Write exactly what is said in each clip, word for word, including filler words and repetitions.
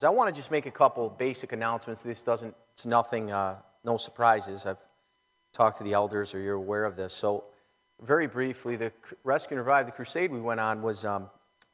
I want to just make a couple basic announcements. This doesn't, it's nothing, uh, no surprises. I've talked to the elders, or you're aware of this. So, very briefly, the Rescue and Revive, the crusade we went on was, um,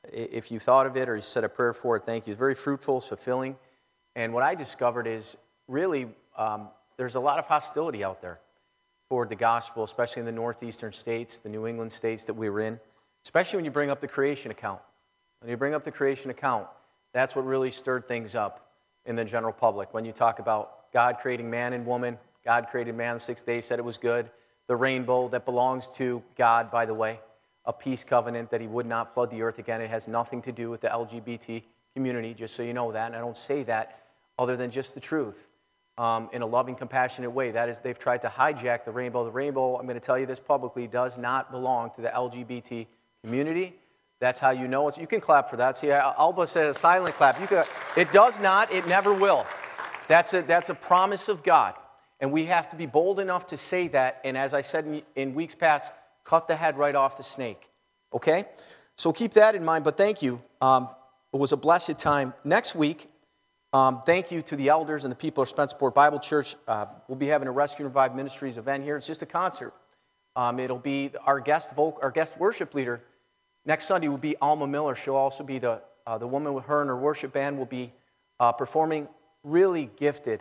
if you thought of it or you said a prayer for it, thank you. It's very fruitful, it's fulfilling. And what I discovered is really um, there's a lot of hostility out there toward the gospel, especially in the northeastern states, the New England states that we were in, especially when you bring up the creation account. When you bring up the creation account, that's what really stirred things up in the general public. When you talk about God creating man and woman, God created man the sixth day, said it was good. The rainbow that belongs to God, by the way, a peace covenant that he would not flood the earth again. It has nothing to do with the L G B T community, just so you know that. And I don't say that other than just the truth um, in a loving, compassionate way. That is, they've tried to hijack the rainbow. The rainbow, I'm going to tell you this publicly, does not belong to the L G B T community. That's how you know it's. You can clap for that. See, Alba said a silent clap. You can, it does not. It never will. That's a, that's a promise of God. And we have to be bold enough to say that. And as I said in, in weeks past, cut the head right off the snake. Okay? So keep that in mind. But thank you. Um, it was a blessed time. Next week, um, thank you to the elders and the people of Spencerport Bible Church. Uh, we'll be having a Rescue and Revive Ministries event here. It's just a concert. Um, it'll be our guest voc- our guest worship leader. Next Sunday will be Alma Miller. She'll also be the uh, the woman with her and her worship band will be uh, performing. Really gifted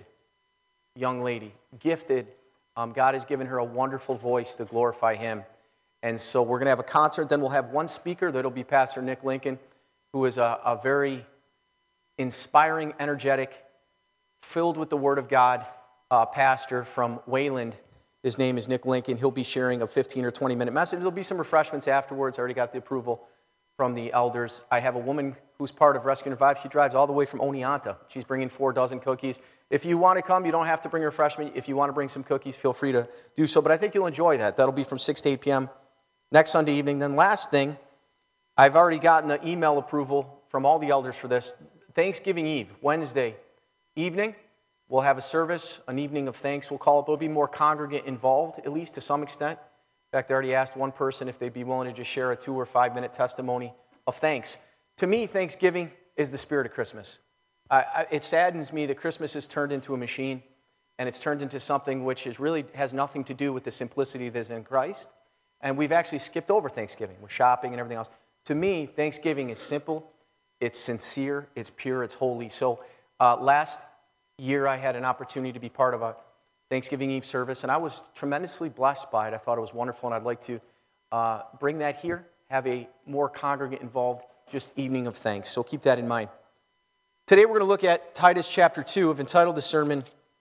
young lady, gifted. Um, God has given her a wonderful voice to glorify Him. And so we're going to have a concert. Then we'll have one speaker. That'll be Pastor Nick Lincoln, who is a, a very inspiring, energetic, filled with the Word of God uh, pastor from Wayland. His name is Nick Lincoln. He'll be sharing a fifteen or twenty minute message. There'll be some refreshments afterwards. I already got the approval from the elders. I have a woman who's part of Rescue and Revive. She drives all the way from Oneonta. She's bringing four dozen cookies. If you want to come, you don't have to bring refreshment. If you want to bring some cookies, feel free to do so. But I think you'll enjoy that. That'll be from six to eight p.m. next Sunday evening. Then last thing, I've already gotten the email approval from all the elders for this. Thanksgiving Eve, Wednesday evening, we'll have a service, an evening of thanks, we'll call it. There'll be more congregant involved, at least to some extent. In fact, I already asked one person if they'd be willing to just share a two or five minute testimony of thanks. To me, Thanksgiving is the spirit of Christmas. I, I, it saddens me that Christmas has turned into a machine, and it's turned into something which is really has nothing to do with the simplicity that is in Christ. And we've actually skipped over Thanksgiving. We're shopping and everything else. To me, Thanksgiving is simple, it's sincere, it's pure, it's holy. So uh, last year I had an opportunity to be part of a Thanksgiving Eve service, and I was tremendously blessed by it. I thought it was wonderful, and I'd like to uh, bring that here, have a more congregant involved, just evening of thanks. So keep that in mind. Today we're going to look at Titus chapter two. I've entitled the sermon,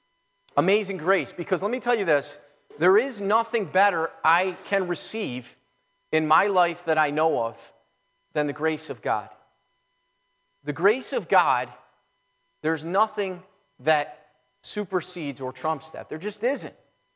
Amazing Grace, because let me tell you this, there is nothing better I can receive in my life that I know of than the grace of God. The grace of God, there's nothing that supersedes or trumps that. There just isn't.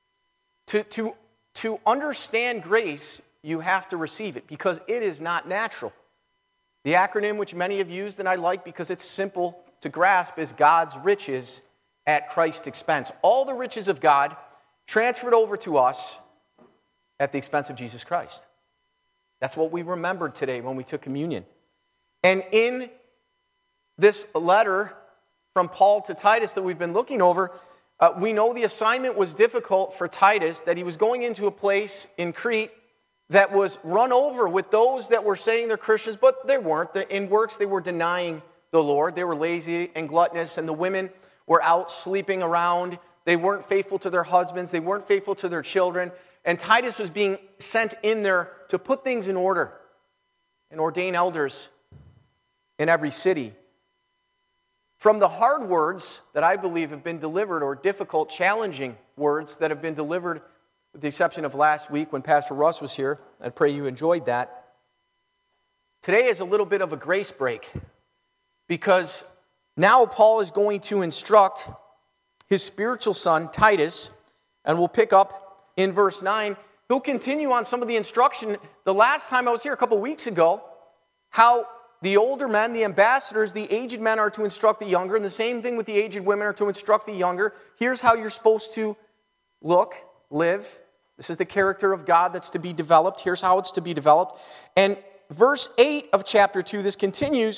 To, to, to understand grace, you have to receive it because it is not natural. The acronym which many have used and I like because it's simple to grasp is God's riches at Christ's expense. All the riches of God transferred over to us at the expense of Jesus Christ. That's what we remembered today when we took communion. And in this letter from Paul to Titus that we've been looking over, uh, we know the assignment was difficult for Titus, that he was going into a place in Crete that was run over with those that were saying they're Christians, but they weren't. In works, they were denying the Lord. They were lazy and gluttonous, and the women were out sleeping around. They weren't faithful to their husbands. They weren't faithful to their children. And Titus was being sent in there to put things in order and ordain elders in every city. From the hard words that I believe have been delivered, or difficult, challenging words that have been delivered, with the exception of last week when Pastor Russ was here, I pray you enjoyed that. Today is a little bit of a grace break because now Paul is going to instruct his spiritual son, Titus, and we'll pick up in verse nine. He'll continue on some of the instruction. The last time I was here a couple weeks ago, how the older men, the ambassadors, the aged men are to instruct the younger, and the same thing with the aged women are to instruct the younger. Here's how you're supposed to look, live. This is the character of God that's to be developed. Here's how it's to be developed. And verse eight of chapter two, this continues,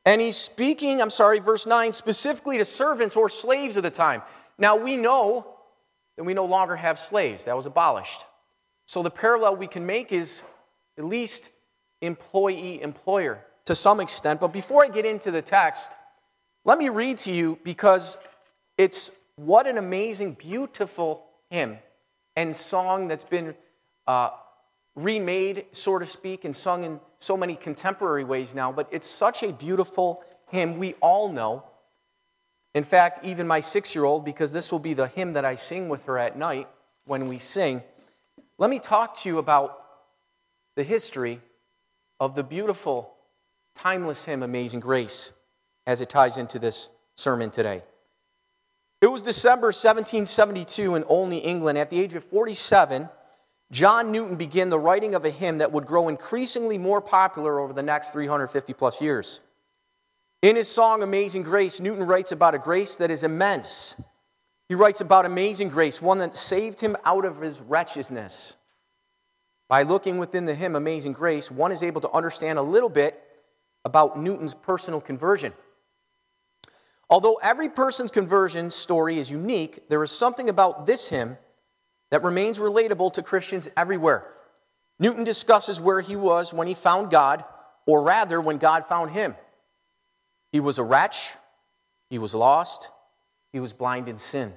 And he's speaking, I'm sorry, verse nine, specifically to servants or slaves of the time. Now we know that we no longer have slaves. That was abolished. So the parallel we can make is at least employee-employer to some extent. But before I get into the text, let me read to you, because it's what an amazing, beautiful hymn and song that's been uh, remade, so to speak, and sung in so many contemporary ways now. But it's such a beautiful hymn we all know. In fact, even my six-year-old, because this will be the hymn that I sing with her at night when we sing. Let me talk to you about the history of the beautiful, timeless hymn, Amazing Grace, as it ties into this sermon today. It was December seventeen seventy-two in Olney, England. At the age of forty-seven, John Newton began the writing of a hymn that would grow increasingly more popular over the next three hundred fifty plus years. In his song, Amazing Grace, Newton writes about a grace that is immense. He writes about amazing grace, one that saved him out of his wretchedness. By looking within the hymn, Amazing Grace, one is able to understand a little bit about Newton's personal conversion. Although every person's conversion story is unique, there is something about this hymn that remains relatable to Christians everywhere. Newton discusses where he was when he found God, or rather, when God found him. He was a wretch, he was lost, he was blind in sin.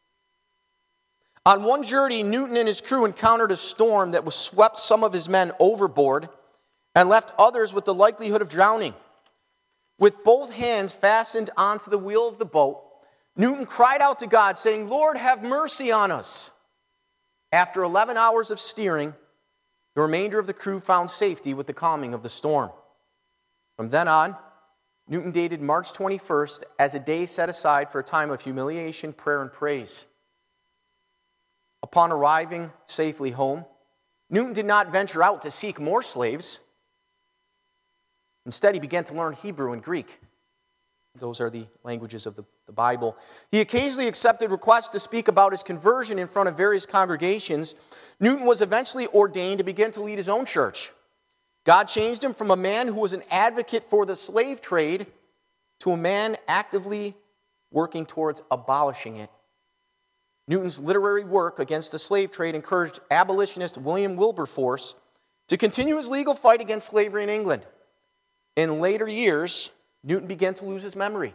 On one journey, Newton and his crew encountered a storm that was swept some of his men overboard and left others with the likelihood of drowning. With both hands fastened onto the wheel of the boat, Newton cried out to God, saying, "Lord, have mercy on us." After eleven hours of steering, the remainder of the crew found safety with the calming of the storm. From then on, Newton dated March twenty-first as a day set aside for a time of humiliation, prayer, and praise. Upon arriving safely home, Newton did not venture out to seek more slaves. Instead, he began to learn Hebrew and Greek. Those are the languages of the, the Bible. He occasionally accepted requests to speak about his conversion in front of various congregations. Newton was eventually ordained to begin to lead his own church. God changed him from a man who was an advocate for the slave trade to a man actively working towards abolishing it. Newton's literary work against the slave trade encouraged abolitionist William Wilberforce to continue his legal fight against slavery in England. In later years, Newton began to lose his memory.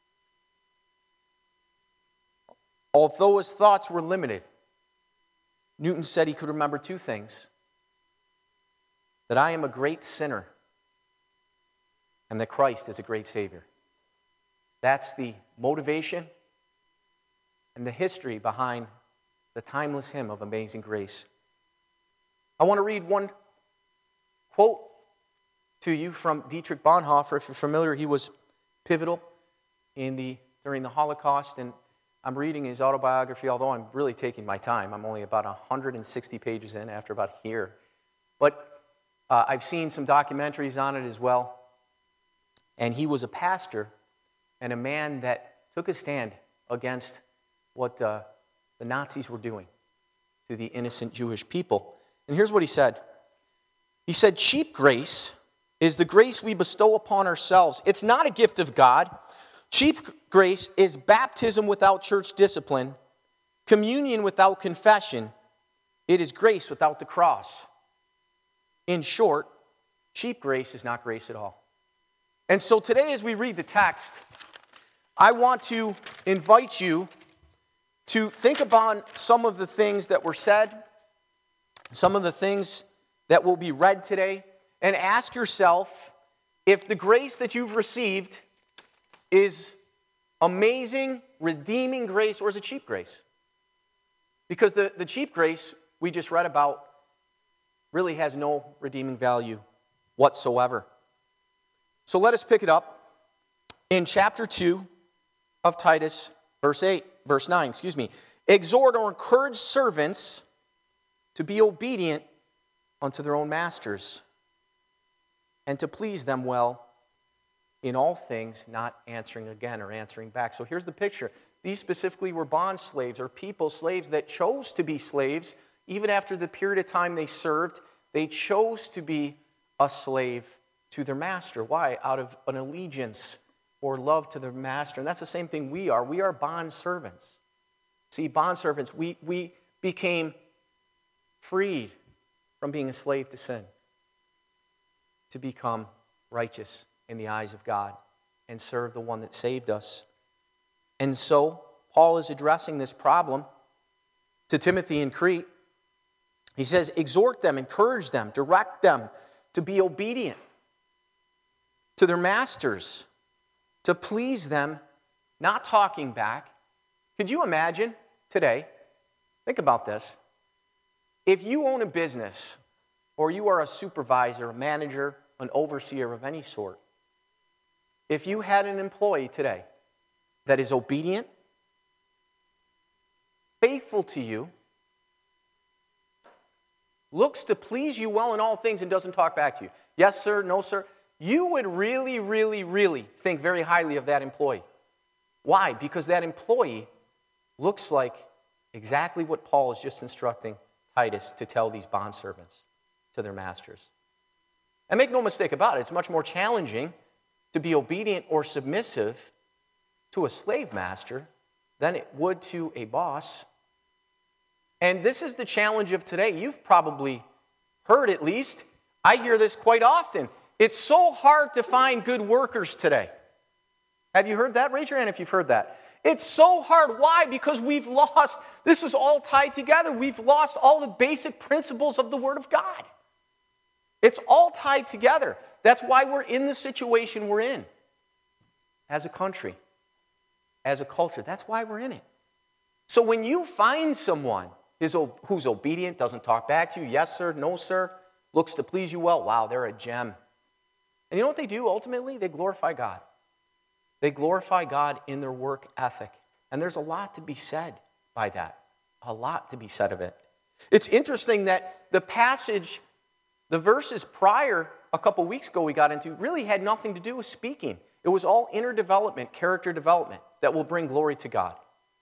Although his thoughts were limited, Newton said he could remember two things: that I am a great sinner and that Christ is a great Savior. That's the motivation and the history behind the timeless hymn of Amazing Grace. I want to read one quote to you from Dietrich Bonhoeffer. If you're familiar, he was pivotal in the during the Holocaust, and I'm reading his autobiography, although I'm really taking my time. I'm only about one hundred sixty pages in after about a year. But uh, I've seen some documentaries on it as well. And he was a pastor and a man that took a stand against what uh, the Nazis were doing to the innocent Jewish people. And here's what he said. He said, "Cheap grace is the grace we bestow upon ourselves. It's not a gift of God. Cheap grace is baptism without church discipline, communion without confession. It is grace without the cross. In short, cheap grace is not grace at all." And so today, as we read the text, I want to invite you to think about some of the things that were said, some of the things that will be read today, and ask yourself if the grace that you've received is amazing, redeeming grace, or is it cheap grace? Because the, the cheap grace we just read about really has no redeeming value whatsoever. So let us pick it up in chapter two of Titus, verse eight, verse nine, excuse me. Exhort or encourage servants to be obedient unto their own masters, and to please them well in all things, not answering again or answering back. So here's the picture. These specifically were bond slaves, or people, slaves that chose to be slaves. Even after the period of time they served, they chose to be a slave to their master. Why? Out of an allegiance or love to their master. And that's the same thing we are. We are bond servants. See, bond servants, we, we became freed from being a slave to sin to become righteous in the eyes of God and serve the one that saved us. And so, Paul is addressing this problem to Timothy in Crete. He says, exhort them, encourage them, direct them to be obedient to their masters, to please them, not talking back. Could you imagine today, think about this, if you own a business or you are a supervisor, a manager, an overseer of any sort, if you had an employee today that is obedient, faithful to you, looks to please you well in all things and doesn't talk back to you, yes sir, no sir, you would really, really, really think very highly of that employee. Why? Because that employee looks like exactly what Paul is just instructing Titus to tell these bondservants to their masters. And make no mistake about it, it's much more challenging to be obedient or submissive to a slave master than it would to a boss. And this is the challenge of today. You've probably heard, at least, I hear this quite often. It's so hard to find good workers today. Have you heard that? Raise your hand if you've heard that. It's so hard. Why? Because we've lost, this is all tied together. We've lost all the basic principles of the Word of God. It's all tied together. That's why we're in the situation we're in as a country, as a culture. That's why we're in it. So when you find someone who's obedient, doesn't talk back to you, yes sir, no sir, looks to please you well, wow, they're a gem. And you know what they do ultimately? They glorify God. They glorify God in their work ethic. And there's a lot to be said by that. A lot to be said of it. It's interesting that the passage, the verses prior, a couple weeks ago we got into, really had nothing to do with speaking. It was all inner development, character development that will bring glory to God.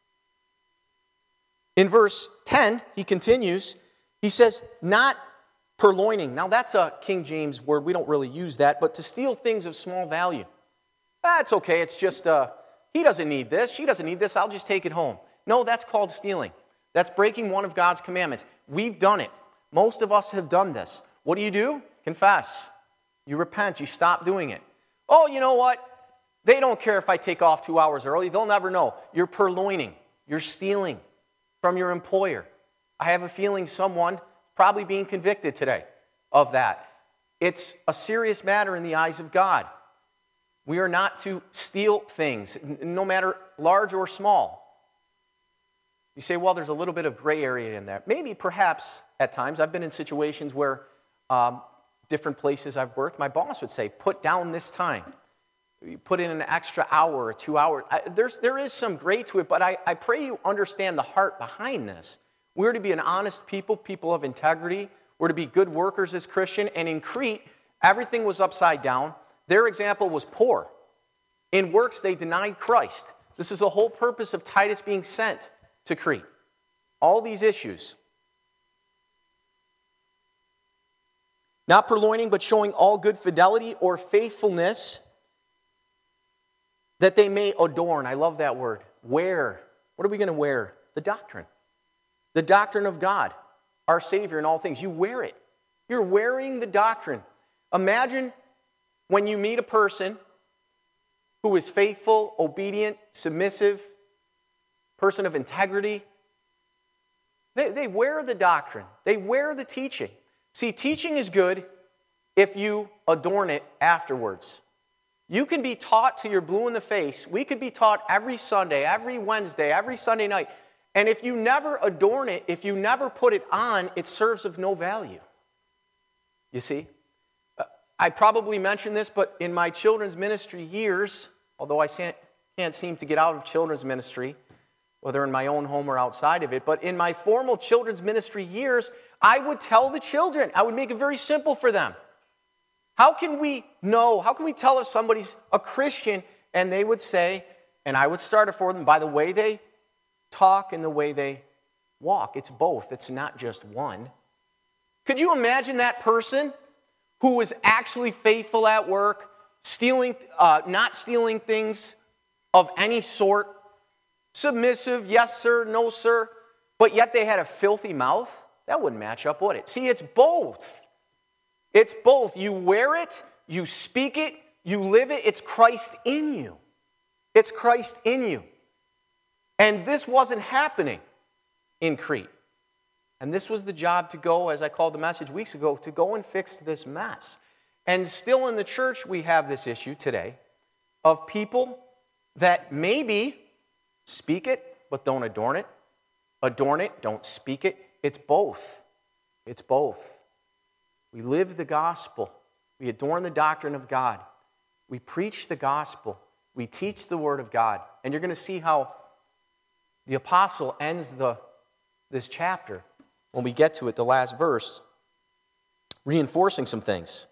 In verse ten, he continues, he says, not purloining. Now that's a King James word, we don't really use that, but to steal things of small value. That's okay, it's just, uh, he doesn't need this, she doesn't need this, I'll just take it home. No, that's called stealing. That's breaking one of God's commandments. We've done it. Most of us have done this. What do you do? Confess. You repent, you stop doing it. Oh, you know what? They don't care if I take off two hours early, they'll never know. You're purloining, you're stealing from your employer. I have a feeling someone probably being convicted today of that. It's a serious matter in the eyes of God. We are not to steal things, no matter large or small. You say, well, there's a little bit of gray area in there. Maybe, perhaps, at times, I've been in situations where um, different places I've worked, my boss would say, put down this time. You put in an extra hour or two hours. I, there's, there is some gray to it, but I, I pray you understand the heart behind this. We're to be an honest people, people of integrity. We're to be good workers as Christian. And in Crete, everything was upside down. Their example was poor. In works, they denied Christ. This is the whole purpose of Titus being sent to Crete. All these issues. Not purloining, but showing all good fidelity or faithfulness, that they may adorn. I love that word. Wear. What are we going to wear? The doctrine. The doctrine of God, our Savior in all things. You wear it. You're wearing the doctrine. Imagine when you meet a person who is faithful, obedient, submissive, person of integrity. They, they wear the doctrine. They wear the teaching. See, teaching is good if you adorn it afterwards. You can be taught till you're blue in the face. We could be taught every Sunday, every Wednesday, every Sunday night. And if you never adorn it, if you never put it on, it serves of no value. You see? I probably mentioned this, but in my children's ministry years, although I can't seem to get out of children's ministry, whether in my own home or outside of it, but in my formal children's ministry years, I would tell the children, I would make it very simple for them. How can we know, how can we tell if somebody's a Christian? And they would say, and I would start it for them, by the way they talk and the way they walk. It's both, it's not just one. Could you imagine that person who was actually faithful at work, stealing, uh, not stealing things of any sort, submissive, yes sir, no sir, but yet they had a filthy mouth? That wouldn't match up, would it? See, it's both. It's both. You wear it, you speak it, you live it. It's Christ in you. It's Christ in you. And this wasn't happening in Crete. And this was the job to go, as I called the message weeks ago, to go and fix this mess. And still in the church, we have this issue today of people that maybe speak it, but don't adorn it. Adorn it, don't speak it. It's both. It's both. We live the gospel. We adorn the doctrine of God. We preach the gospel. We teach the word of God. And you're going to see how the apostle ends the, this chapter when we get to it, the last verse, reinforcing some things.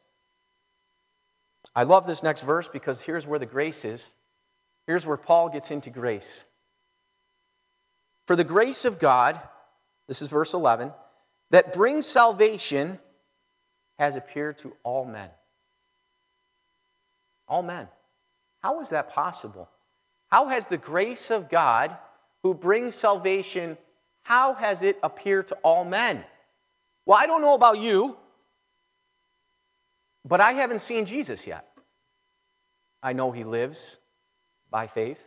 I love this next verse because here's where the grace is. Here's where Paul gets into grace. For the grace of God, this is verse eleven, that brings salvation has appeared to all men. All men. How is that possible? How has the grace of God who brings salvation, how has it appeared to all men? Well, I don't know about you, but I haven't seen Jesus yet. I know he lives by faith.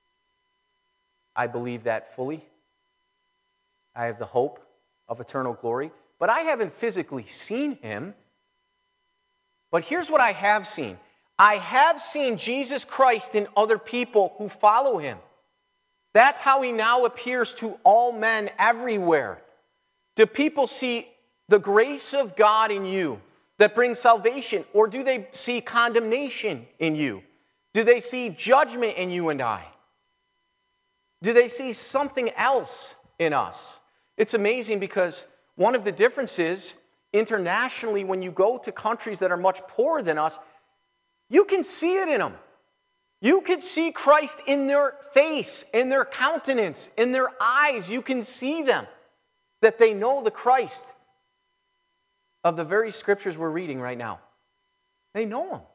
I believe that fully. I have the hope of eternal glory, but I haven't physically seen him. But here's what I have seen. I have seen Jesus Christ in other people who follow him. That's how he now appears to all men everywhere. Do people see the grace of God in you that brings salvation, or do they see condemnation in you? Do they see judgment in you and I? Do they see something else in us? It's amazing because one of the differences internationally, when you go to countries that are much poorer than us, you can see it in them. You can see Christ in their face, in their countenance, in their eyes. You can see them, that they know the Christ of the very scriptures we're reading right now. They know him.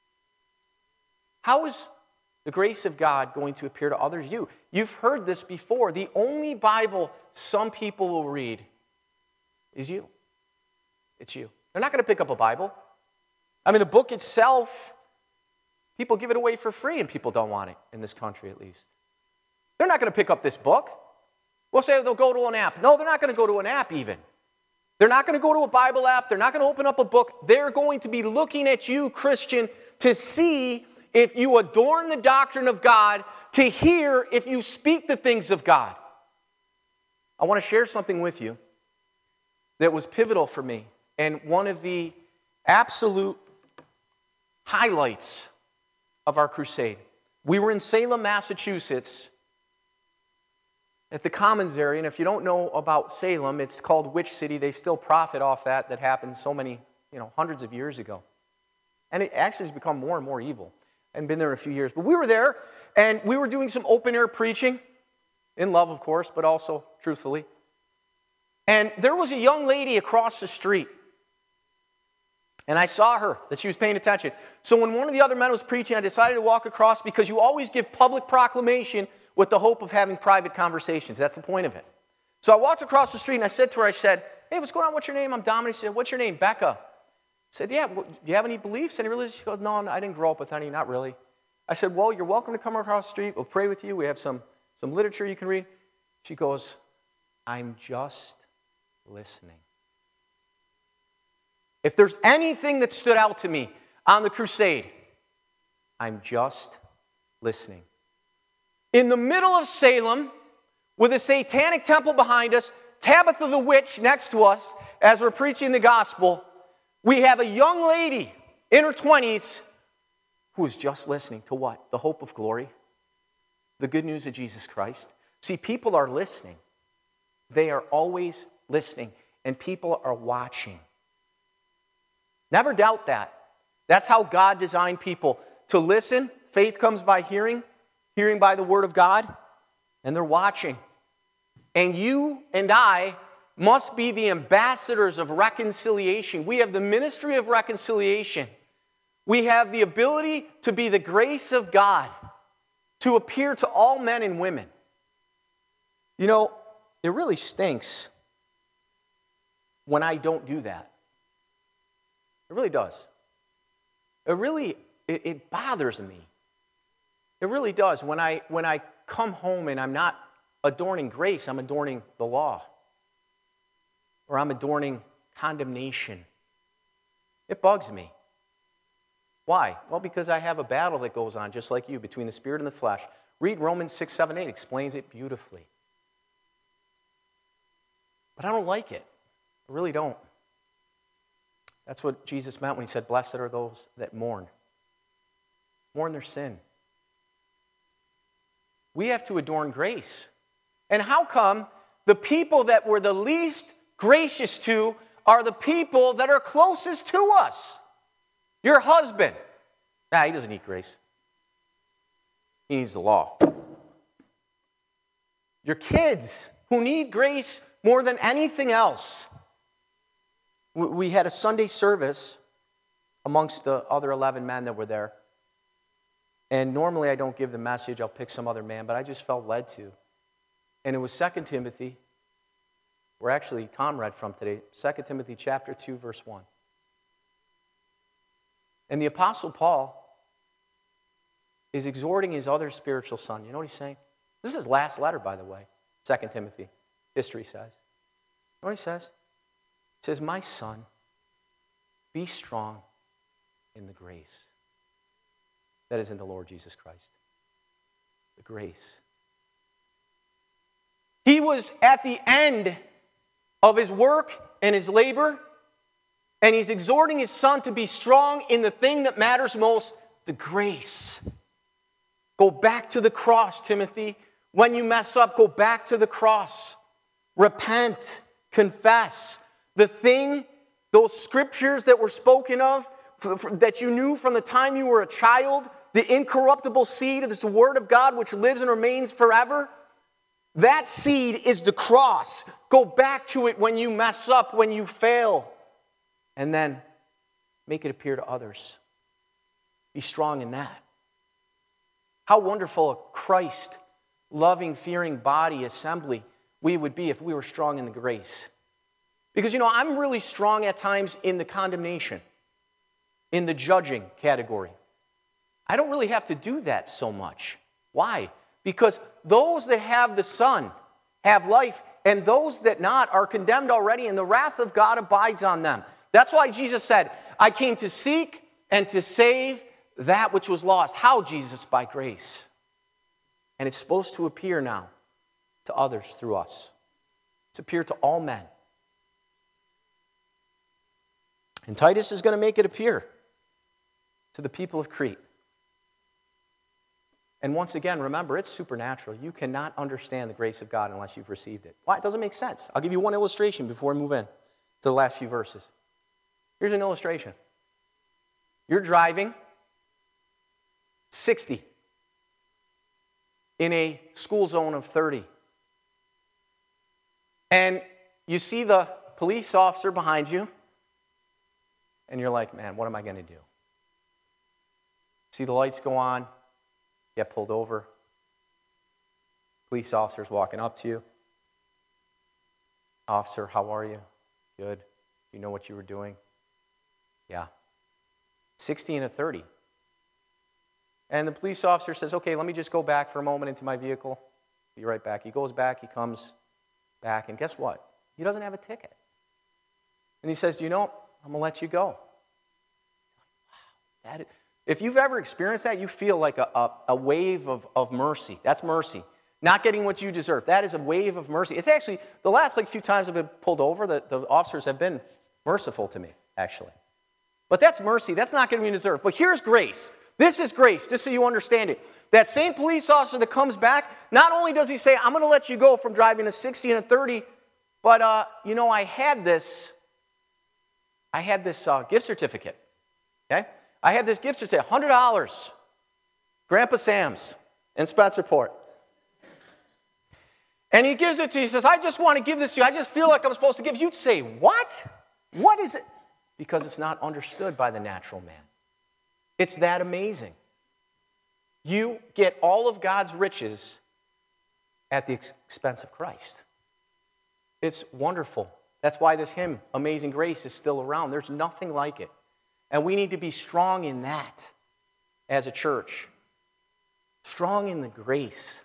How is the grace of God going to appear to others? You. You've heard this before. The only Bible some people will read is you. It's you. They're not going to pick up a Bible. I mean, the book itself, people give it away for free, and people don't want it, in this country at least. They're not going to pick up this book. We'll say they'll go to an app. No, they're not going to go to an app even. They're not going to go to a Bible app. They're not going to open up a book. They're going to be looking at you, Christian, to see if you adorn the doctrine of God, to hear if you speak the things of God. I want to share something with you that was pivotal for me, and one of the absolute highlights of our crusade. We were in Salem, Massachusetts, at the Commons area, and if you don't know about Salem, it's called Witch City. They still profit off that. That happened so many, you know, hundreds of years ago. And it actually has become more and more evil. I haven't been there in a few years. But we were there, and we were doing some open-air preaching, in love, of course, but also truthfully. And there was a young lady across the street, and I saw her, that she was paying attention. So when one of the other men was preaching, I decided to walk across, because you always give public proclamation with the hope of having private conversations. That's the point of it. So I walked across the street, and I said to her, I said, hey, what's going on? What's your name? I'm Dominic. She said, what's your name? Becca. I said, yeah, well, do you have any beliefs, any religion? She goes, no, I didn't grow up with any, not really. I said, well, you're welcome to come across the street. We'll pray with you. We have some, some literature you can read. She goes, I'm just listening. If there's anything that stood out to me on the crusade, I'm just listening. In the middle of Salem, with a satanic temple behind us, Tabitha the witch next to us as we're preaching the gospel, we have a young lady in her twenties who is just listening to what? The hope of glory, the good news of Jesus Christ. See, people are listening. They are always listening, and people are watching. Never doubt that. That's how God designed people to listen. Faith comes by hearing, hearing by the word of God, and they're watching. And you and I must be the ambassadors of reconciliation. We have the ministry of reconciliation. We have the ability to be the grace of God, to appear to all men and women. You know, it really stinks when I don't do that. It really does. It really, it, it bothers me. It really does. When I, when I come home and I'm not adorning grace, I'm adorning the law. Or I'm adorning condemnation. It bugs me. Why? Well, because I have a battle that goes on, just like you, between the spirit and the flesh. Read Romans six, seven, eight. Explains it beautifully. But I don't like it. I really don't. That's what Jesus meant when he said, blessed are those that mourn. Mourn their sin. We have to adorn grace. And how come the people that we're the least gracious to are the people that are closest to us? Your husband. Nah, he doesn't need grace. He needs the law. Your kids, who need grace more than anything else. We had a Sunday service amongst the other eleven men that were there. And normally I don't give the message, I'll pick some other man, but I just felt led to. And it was Second Timothy, where actually Tom read from today, Second Timothy chapter two, verse one. And the Apostle Paul is exhorting his other spiritual son. You know what he's saying? This is his last letter, by the way, Second Timothy. History says. You know what he says? He says, my son, be strong in the grace that is in the Lord Jesus Christ. The grace. He was at the end of his work and his labor, and he's exhorting his son to be strong in the thing that matters most, the grace. Go back to the cross, Timothy. When you mess up, go back to the cross. Repent. Confess. The thing, those scriptures that were spoken of, that you knew from the time you were a child, the incorruptible seed, it's the word of God which lives and remains forever. That seed is the cross. Go back to it when you mess up, when you fail. And then make it appear to others. Be strong in that. How wonderful a Christ, loving, fearing body assembly we would be if we were strong in the grace. Because, you know, I'm really strong at times in the condemnation, in the judging category. I don't really have to do that so much. Why? Because those that have the Son have life, and those that not are condemned already, and the wrath of God abides on them. That's why Jesus said, I came to seek and to save that which was lost. How, Jesus? By grace. And it's supposed to appear now to others through us. It's appear to all men. And Titus is going to make it appear to the people of Crete. And once again, remember, it's supernatural. You cannot understand the grace of God unless you've received it. Why? It doesn't make sense. I'll give you one illustration before we move in to the last few verses. Here's an illustration. You're driving sixty in a school zone of thirty. And you see the police officer behind you, and you're like, man, what am I going to do? See the lights go on, get pulled over. Police officer's walking up to you. Officer, how are you? Good. You know what you were doing? Yeah. sixty and a thirty. And the police officer says, okay, let me just go back for a moment into my vehicle. Be right back. He goes back, he comes back, and guess what? He doesn't have a ticket. And he says, you know, I'm going to let you go. Wow, that is, if you've ever experienced that, you feel like a, a, a wave of, of mercy. That's mercy. Not getting what you deserve. That is a wave of mercy. It's actually, the last like few times I've been pulled over, the, the officers have been merciful to me, actually. But that's mercy. That's not getting what you deserve. But here's grace. This is grace, just so you understand it. That same police officer that comes back, not only does he say, I'm going to let you go from driving a sixty and a thirty, but, uh, you know, I had this, I had this uh, gift certificate, okay? I had this gift certificate, one hundred dollars, Grandpa Sam's in Spencerport. And he gives it to you. He says, I just want to give this to you. I just feel like I'm supposed to give. You'd say, what? What is it? Because it's not understood by the natural man. It's that amazing. You get all of God's riches at the expense of Christ. It's wonderful. That's why this hymn, Amazing Grace, is still around. There's nothing like it. And we need to be strong in that as a church. Strong in the grace.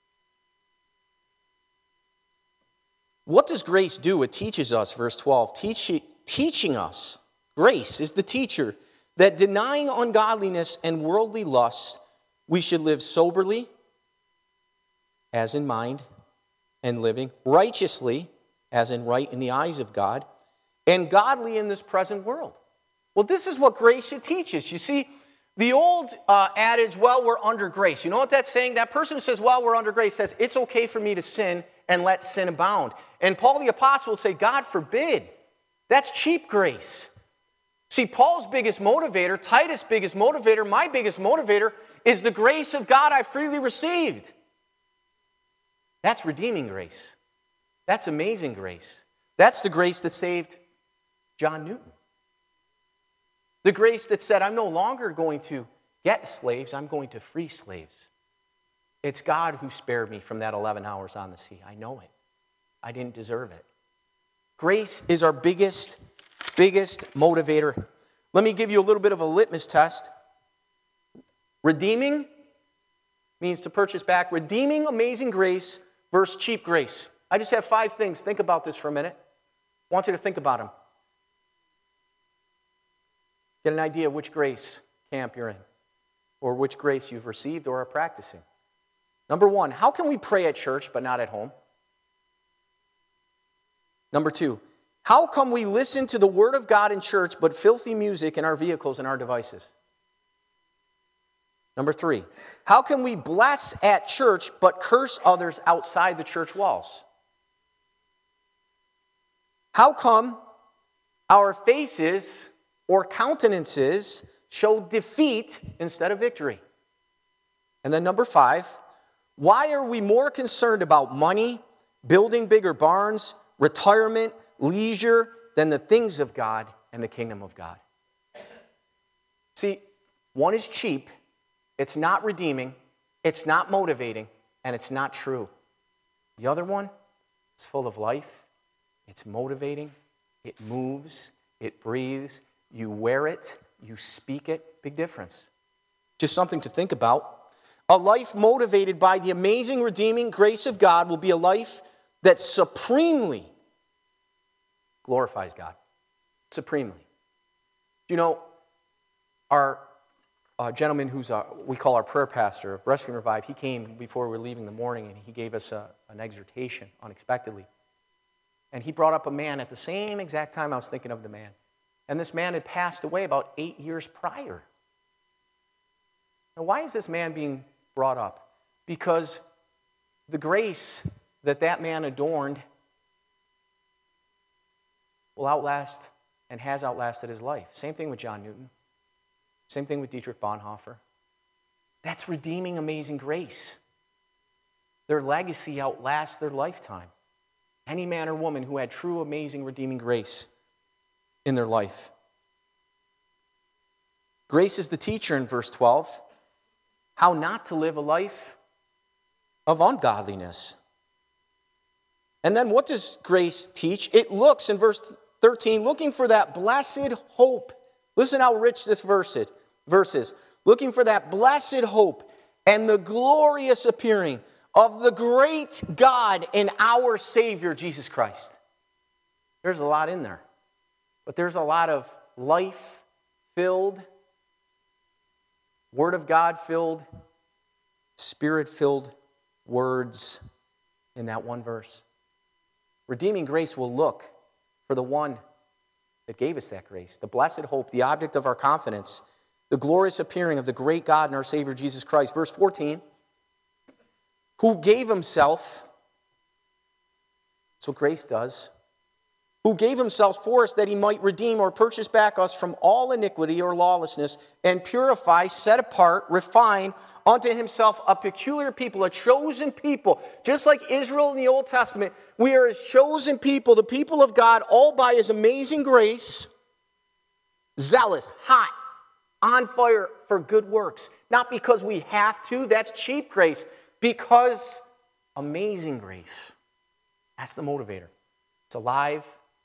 What does grace do? It teaches us, verse twelve, teach, teaching us, grace is the teacher, that denying ungodliness and worldly lusts, we should live soberly, as in mind, and living righteously, as in right in the eyes of God, and godly in this present world. Well, this is what grace should teach us. You see, the old uh, adage, well, we're under grace. You know what that's saying? That person who says, well, we're under grace, says, it's okay for me to sin and let sin abound. And Paul the Apostle will say, God forbid. That's cheap grace. See, Paul's biggest motivator, Titus' biggest motivator, my biggest motivator, is the grace of God I freely received. That's redeeming grace. That's amazing grace. That's the grace that saved John Newton. The grace that said, I'm no longer going to get slaves, I'm going to free slaves. It's God who spared me from that eleven hours on the sea. I know it. I didn't deserve it. Grace is our biggest, biggest motivator. Let me give you a little bit of a litmus test. Redeeming means to purchase back. Redeeming amazing grace versus cheap grace. I just have five things. Think about this for a minute. I want you to think about them. Get an idea of which grace camp you're in, or which grace you've received or are practicing. Number one, how can we pray at church but not at home? Number two, how come we listen to the Word of God in church but filthy music in our vehicles and our devices? Number three, how can we bless at church but curse others outside the church walls? How come our faces or countenances show defeat instead of victory? And then number five, why are we more concerned about money, building bigger barns, retirement, leisure, than the things of God and the kingdom of God? See, one is cheap, it's not redeeming, it's not motivating, and it's not true. The other one is full of life, it's motivating, it moves, it breathes, you wear it, you speak it, big difference. Just something to think about. A life motivated by the amazing redeeming grace of God will be a life that supremely glorifies God. Supremely. You know, our uh, gentleman who's a, we call our prayer pastor of Rescue and Revive, he came before we were leaving in the morning and he gave us a, an exhortation unexpectedly. And he brought up a man at the same exact time I was thinking of the man. And this man had passed away about eight years prior. Now, why is this man being brought up? Because the grace that that man adorned will outlast and has outlasted his life. Same thing with John Newton. Same thing with Dietrich Bonhoeffer. That's redeeming amazing grace. Their legacy outlasts their lifetime. Any man or woman who had true amazing redeeming grace in their life. Grace is the teacher in verse twelve. How not to live a life of ungodliness. And then what does grace teach? It looks in verse thirteen, looking for that blessed hope. Listen how rich this verse is. Verse is. Looking for that blessed hope and the glorious appearing of the great God and our Savior, Jesus Christ. There's a lot in there. But there's a lot of life-filled, Word of God-filled, Spirit-filled words in that one verse. Redeeming grace will look for the one that gave us that grace, the blessed hope, the object of our confidence, the glorious appearing of the great God and our Savior Jesus Christ. Verse fourteen, who gave himself, that's what grace does, who gave himself for us that he might redeem or purchase back us from all iniquity or lawlessness and purify, set apart, refine unto himself a peculiar people, a chosen people. Just like Israel in the Old Testament, we are his chosen people, the people of God, all by his amazing grace, zealous, hot, on fire for good works. Not because we have to, that's cheap grace, because amazing grace. That's the motivator. It's alive.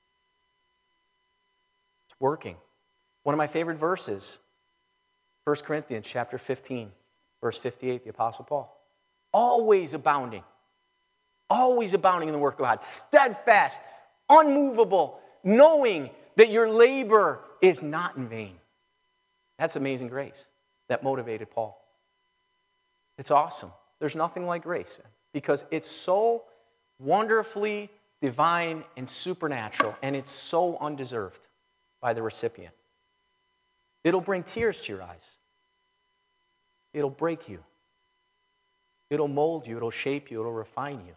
It's working. One of my favorite verses, First Corinthians chapter fifteen, verse fifty-eight, the Apostle Paul. Always abounding. Always abounding in the work of God. Steadfast, unmovable, knowing that your labor is not in vain. That's amazing grace that motivated Paul. It's awesome. There's nothing like grace because it's so wonderfully divine and supernatural, and it's so undeserved by the recipient. It'll bring tears to your eyes. It'll break you. It'll mold you. It'll shape you. It'll refine you.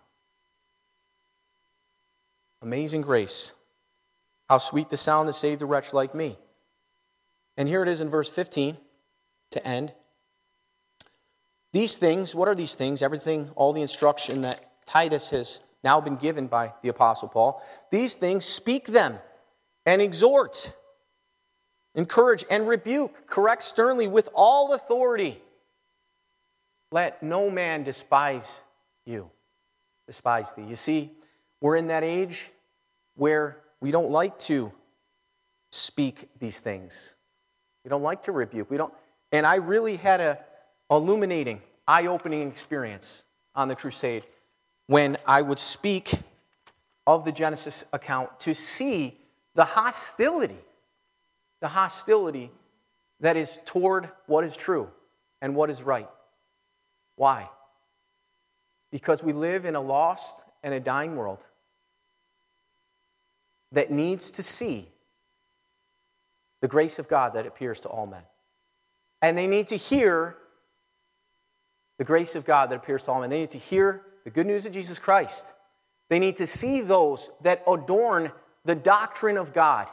Amazing grace. How sweet the sound that saved a wretch like me. And here it is in verse fifteen to end. These things, what are these things? Everything, all the instruction that Titus has now been given by the Apostle Paul. These things, speak them and exhort, encourage and rebuke, correct sternly with all authority. Let no man despise you, despise thee. You see, we're in that age where we don't like to speak these things. We don't like to rebuke. We don't. And I really had a illuminating, eye-opening experience on the crusade when I would speak of the Genesis account to see the hostility, the hostility that is toward what is true and what is right. Why? Because we live in a lost and a dying world that needs to see the grace of God that appears to all men. And they need to hear the grace of God that appears to all men. They need to hear the good news of Jesus Christ. They need to see those that adorn the doctrine of God.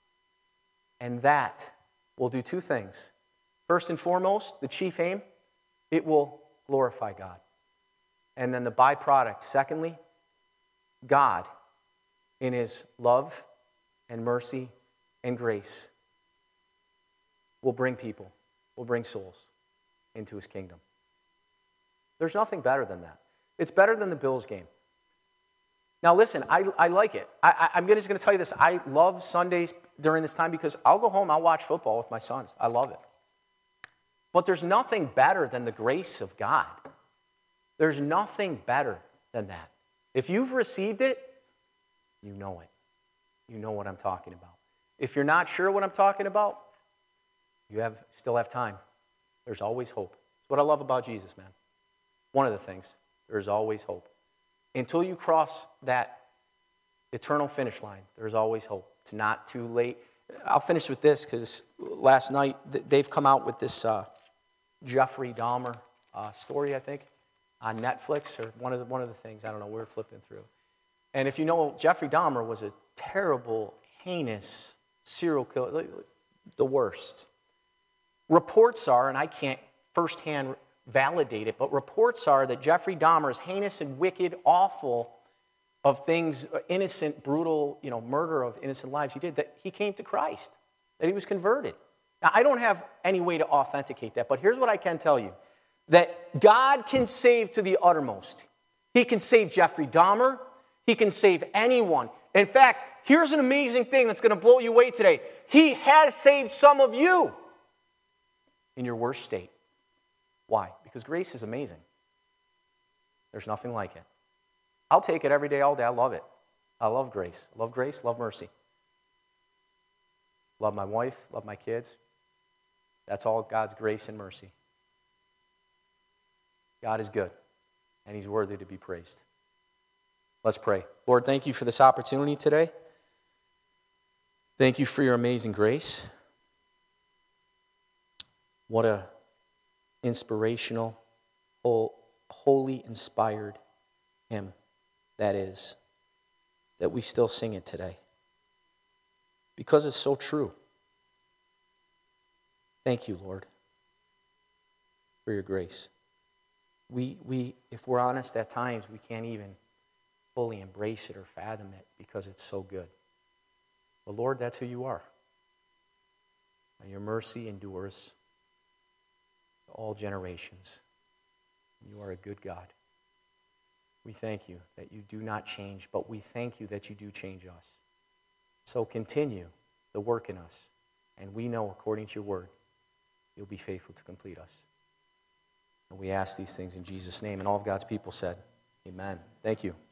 And that will do two things. First and foremost, the chief aim, it will glorify God. And then the byproduct, secondly, God, in His love and mercy and grace, will bring people, will bring souls into His kingdom. There's nothing better than that. It's better than the Bills game. Now listen, I, I like it. I, I, I'm just going to tell you this. I love Sundays during this time because I'll go home, I'll watch football with my sons. I love it. But there's nothing better than the grace of God. There's nothing better than that. If you've received it, you know it. You know what I'm talking about. If you're not sure what I'm talking about, you have still have time. There's always hope. That's what I love about Jesus, man. One of the things, there's always hope. Until you cross that eternal finish line, there's always hope. It's not too late. I'll finish with this because last night they've come out with this uh, Jeffrey Dahmer uh, story, I think, on Netflix or one of the, one of the things. I don't know. We were flipping through. And if you know, Jeffrey Dahmer was a terrible, heinous serial killer, the worst. Reports are, and I can't firsthand validate it, but reports are that Jeffrey Dahmer is heinous and wicked, awful of things, innocent, brutal, you know, murder of innocent lives he did, that he came to Christ, that he was converted. Now, I don't have any way to authenticate that, but here's what I can tell you, that God can save to the uttermost. He can save Jeffrey Dahmer. He can save anyone. In fact, here's an amazing thing that's going to blow you away today. He has saved some of you in your worst state. Why? Because grace is amazing. There's nothing like it. I'll take it every day, all day. I love it. I love grace. Love grace, love mercy. Love my wife, love my kids. That's all God's grace and mercy. God is good, and He's worthy to be praised. Let's pray. Lord, thank you for this opportunity today. Thank you for your amazing grace. What a inspirational, holy, inspired hymn that is, that we still sing it today. Because it's so true. Thank you, Lord, for your grace. We, we, if we're honest, at times we can't even fully embrace it or fathom it because it's so good. But Lord, that's who you are. Your mercy endures to all generations. You are a good God. We thank you that you do not change, but we thank you that you do change us. So continue the work in us, and we know, according to your word, you'll be faithful to complete us. And we ask these things in Jesus' name, and all of God's people said, amen. Thank you.